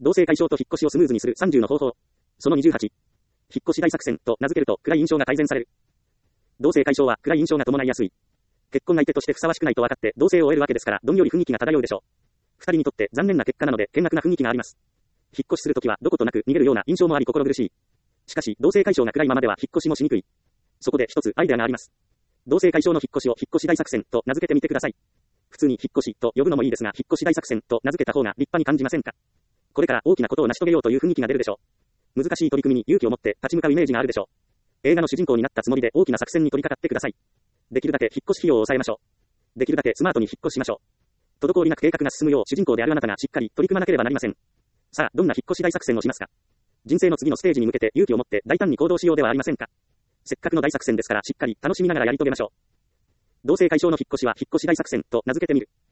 同棲解消と引っ越しをスムーズにする30の方法。その28。引っ越し大作戦と名付けると暗い印象が改善される。同棲解消は暗い印象が伴いやすい。結婚相手としてふさわしくないと分かって同棲を終えるわけですから、どんより雰囲気が漂うでしょう。二人にとって残念な結果なので険悪な雰囲気があります。引っ越しするときはどことなく逃げるような印象もあり心苦しい。しかし同棲解消が暗いままでは引っ越しもしにくい。そこで一つアイデアがあります。同棲解消の引っ越しを引っ越し大作戦と名付けてみてください。普通に引っ越しと呼ぶのもいいですが、引っ越し大作戦と名付けた方が立派に感じませんか？これから大きなことを成し遂げようという雰囲気が出るでしょう。難しい取り組みに勇気を持って立ち向かうイメージがあるでしょう。映画の主人公になったつもりで大きな作戦に取り掛かってください。できるだけ引っ越し費用を抑えましょう。できるだけスマートに引っ越ししましょう。滞りなく計画が進むよう主人公であるあなたがしっかり取り組まなければなりません。さあ、どんな引っ越し大作戦をしますか？人生の次のステージに向けて勇気を持って大胆に行動しようではありませんか？せっかくの大作戦ですからしっかり楽しみながらやり遂げましょう。同棲解消の引っ越しは引っ越し大作戦と名付けてみる。